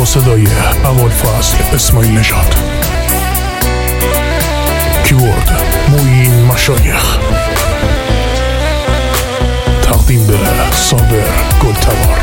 صدای ابوالفضل اسماعیل نژاد. کیبورد معین مشایخ. تقدیم به صابر گلتبار.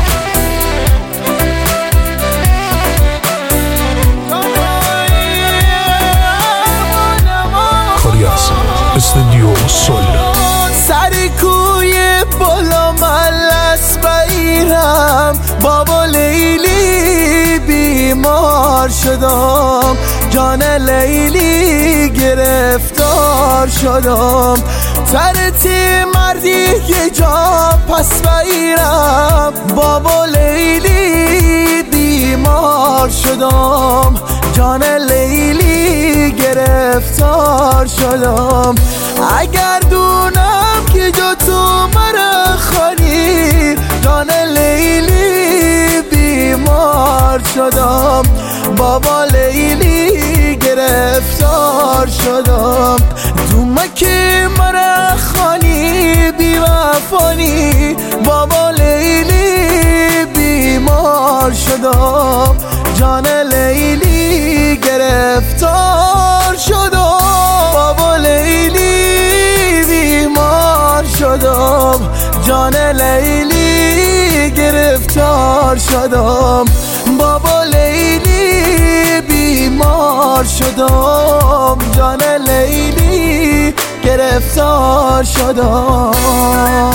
کاری از استودیو سول. سر کوی بالا ملس بگیرم، بابا لیلی بیمار شدم، جان لیلی گرفتار شدم، ترتی مردی یه جا پس بگیرم، بابا لیلی بیمار شدم، جان لیلی گرفتار شدم. اگر دونم که جا تو مرا خانی، جان لیلی بیمار شدم، بابا لیلی گرفتار شدم. دومکی مرا خانی بی وفانی، بابا لیلی بیمار شدم، جان لیلی گرفتار شدم، بابا لیلی بیمار شدم، جان لیلی گرفتار شدم، بابا لیلی بیمار شدم، جان لیلی گرفتار شدم.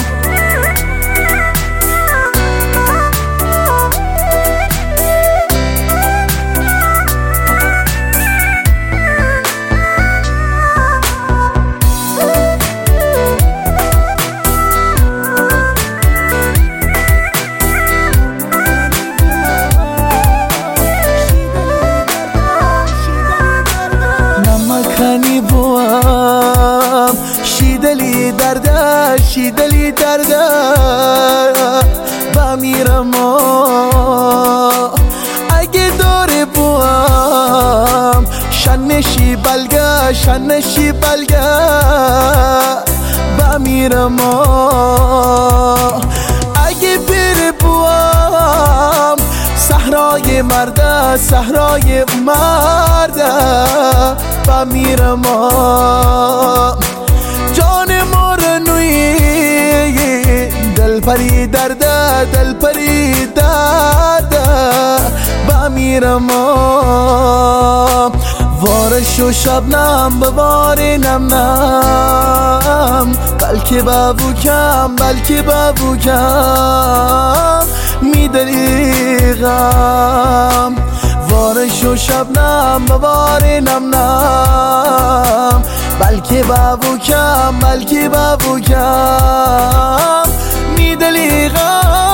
نمکنی بوام شیدلی درده، شیدلی درده بمیرم، اگه داره بوام شنشی بلگه، شنشی بلگه بمیرم، اگه بره بوام صحرای مرده، صحرای مرده بمیرم، جان مرنوی دل پری درده، دل پری درده بمیرم، وارش و شبنم به بار نم نم، بلکه ببوکم، بلکه ببوکم میدریغم، وارش و شبنم به بار نم نم، بلکه ببوکم، بلکه ببوکم میدلیغم.